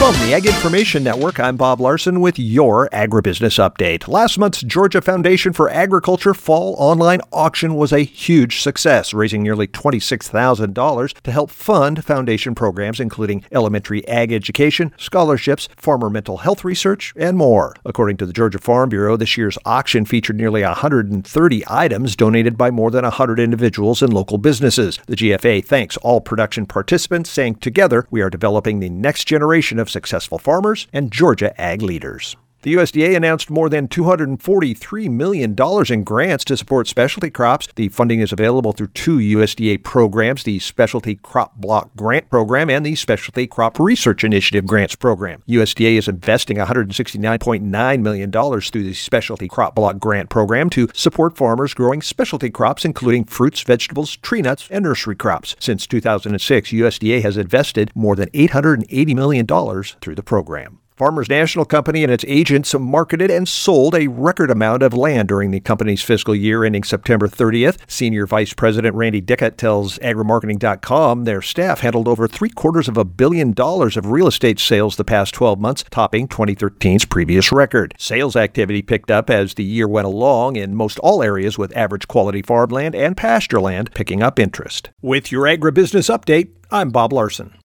From the Ag Information Network, I'm Bob Larson with your Agribusiness Update. Last month's Georgia Foundation for Agriculture Fall Online Auction was a huge success, raising nearly $26,000 to help fund foundation programs including elementary ag education, scholarships, farmer mental health research, and more. According to the Georgia Farm Bureau, this year's auction featured nearly 130 items donated by more than 100 individuals and local businesses. The GFA thanks all production participants, saying together we are developing the next generation of successful farmers and Georgia ag leaders. The USDA announced more than $243 million in grants to support specialty crops. The funding is available through two USDA programs, the Specialty Crop Block Grant Program and the Specialty Crop Research Initiative Grants Program. USDA is investing $169.9 million through the Specialty Crop Block Grant Program to support farmers growing specialty crops, including fruits, vegetables, tree nuts, and nursery crops. Since 2006, USDA has invested more than $880 million through the program. Farmers National Company and its agents marketed and sold a record amount of land during the company's fiscal year ending September 30th. Senior Vice President Randy Dickett tells agrimarketing.com their staff handled over $750 million of real estate sales the past 12 months, topping 2013's previous record. Sales activity picked up as the year went along in most all areas, with average quality farmland and pasture land picking up interest. With your Agribusiness Update, I'm Bob Larson.